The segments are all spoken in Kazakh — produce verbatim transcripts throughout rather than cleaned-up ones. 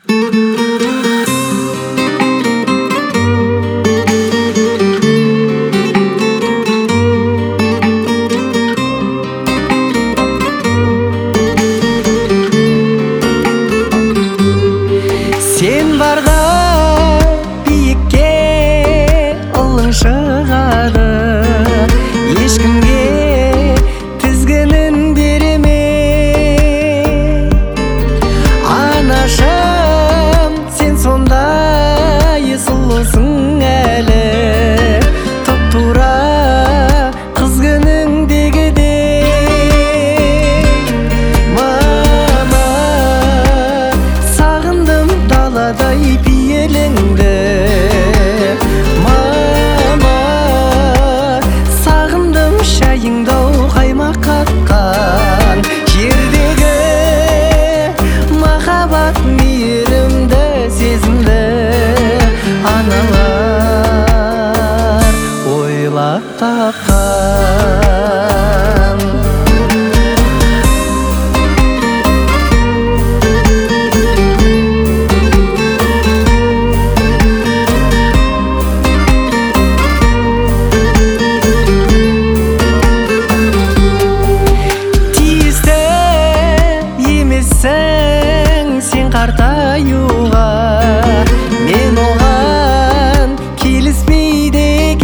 Sen barga biyikке ылың шығады, ешкімге тізгінін береме. Анашым, сен сондай сұлусың әлі, тұп-тура қыз күніңдегідей. Мама, сағындым даладай пиеліңді. Мама, сағындым шайыңдау қаймақ қатқан жердегі махаббат мейірімді сезімді аналар ойлап тапқан. Сен қартаюға мен оған келіспейді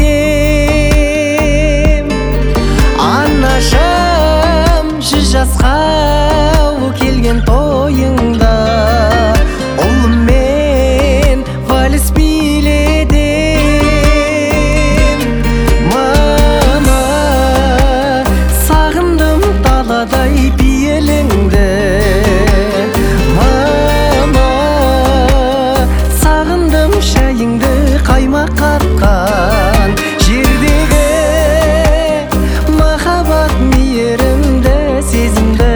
екем. Анашым, жүз жасқа келген тойыңда ұлыммен вальс биледім. Мама, сағындым даладай пиеліңді. Шайыңды қаймақ қатқан жердегі махаббат мейірімді сезімді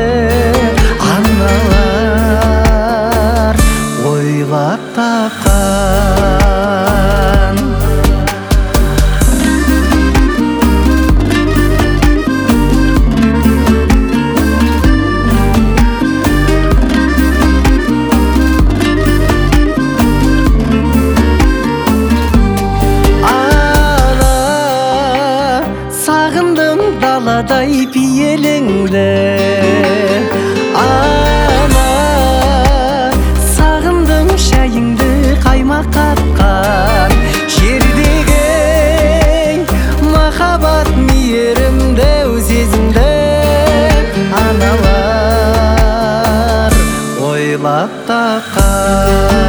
аналар ойлап тапқан. Сағындым даладай пиеліңді. Ана, сағындым шайыңды қаймақ қатқан жердегі махаббат мейірімді сезімді аналар ойлап тапқан.